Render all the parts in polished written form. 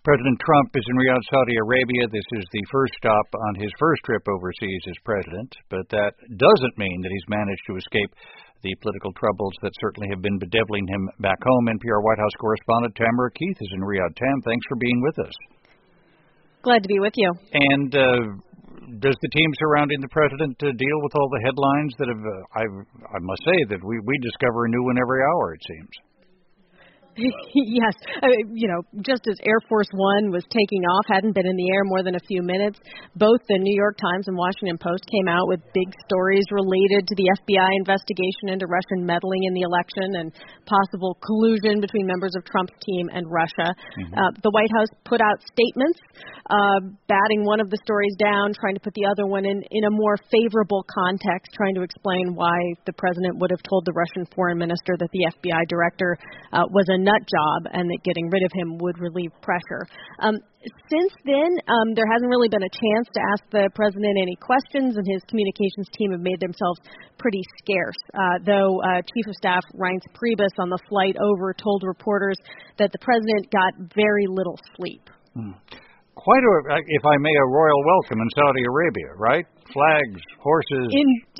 President Trump is in Riyadh, Saudi Arabia. This is the first stop on his first trip overseas as president, but that doesn't mean that he's managed to escape the political troubles that certainly have been bedeviling him back home. NPR White House correspondent Tamara Keith is in Riyadh. Tam, thanks for being with us. Glad to be with you. And does the team surrounding the president deal with all the headlines that have, I must say that we discover a new one every hour, it seems. Yes. Just as Air Force One was taking off, hadn't been in the air more than a few minutes, both the New York Times and Washington Post came out with big stories related to the FBI investigation into Russian meddling in the election and possible collusion between members of Trump's team and Russia. Mm-hmm. The White House put out statements batting one of the stories down, trying to put the other one in a more favorable context, trying to explain why the president would have told the Russian foreign minister that the FBI director was a nut job and that getting rid of him would relieve pressure. Since then, there hasn't really been a chance to ask the president any questions, and his communications team have made themselves pretty scarce. Though Chief of Staff Reince Priebus on the flight over told reporters that the president got very little sleep. Quite if I may, a royal welcome in Saudi Arabia, right? Flags, horses.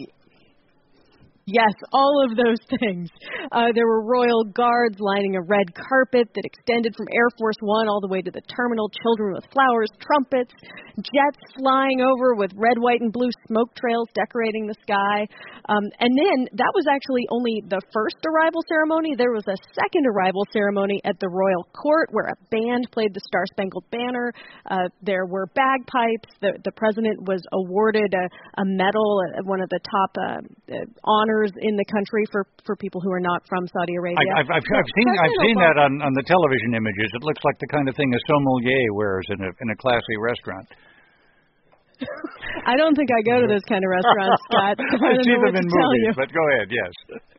Yes, all of those things. There were royal guards lining a red carpet that extended from Air Force One all the way to the terminal, children with flowers, trumpets, jets flying over with red, white, and blue smoke trails decorating the sky. And then that was actually only the first arrival ceremony. There was a second arrival ceremony at the royal court where a band played the Star-Spangled Banner. There were bagpipes. The president was awarded a medal, one of the top honors in the country for people who are not from Saudi Arabia. I've seen that on the television images. It looks like the kind of thing a sommelier wears in a classy restaurant. I don't think I go to those kind of restaurants, Scott. I see them in movies, but go ahead, yes.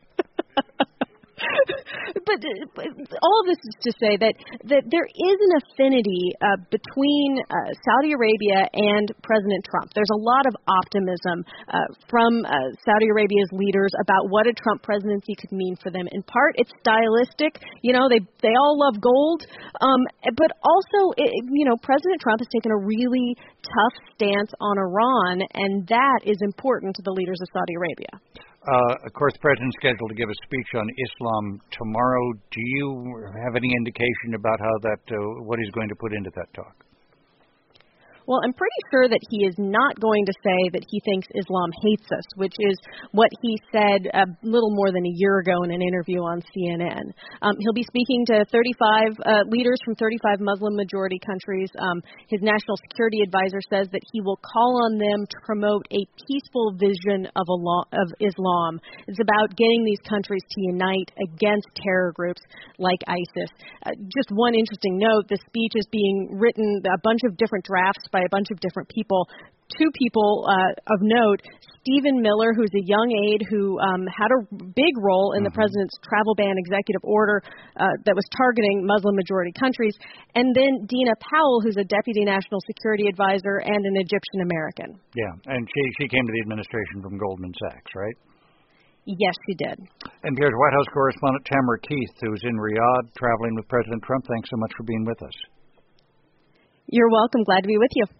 But all of this is to say that there is an affinity between Saudi Arabia and President Trump. There's a lot of optimism from Saudi Arabia's leaders about what a Trump presidency could mean for them. In part, it's stylistic. They all love gold. But also, President Trump has taken a really tough stance on Iran, and that is important to the leaders of Saudi Arabia. Of course, the president's scheduled to give a speech on Islam tomorrow. Do you have any indication about what he's going to put into that talk? Well, I'm pretty sure that he is not going to say that he thinks Islam hates us, which is what he said a little more than a year ago in an interview on CNN. He'll be speaking to 35 leaders from 35 Muslim-majority countries. His national security advisor says that he will call on them to promote a peaceful vision of Islam. It's about getting these countries to unite against terror groups like ISIS. Just one interesting note, the speech is being written, a bunch of different drafts by a bunch of different people. Two people of note, Stephen Miller, who's a young aide who had a big role in the president's travel ban executive order that was targeting Muslim-majority countries, and then Dina Powell, who's a deputy national security advisor and an Egyptian American. Yeah, and she came to the administration from Goldman Sachs, right? Yes, she did. NPR's White House correspondent Tamara Keith, who's in Riyadh traveling with President Trump. Thanks so much for being with us. You're welcome. Glad to be with you.